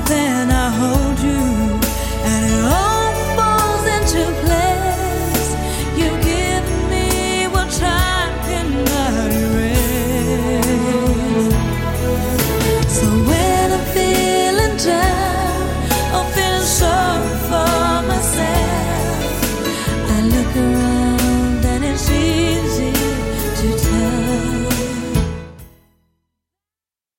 then I hold you, and it all falls into place. You've given me what time cannot erase. So when I'm feeling down or feeling sorry for myself, I look around and it's easy to tell.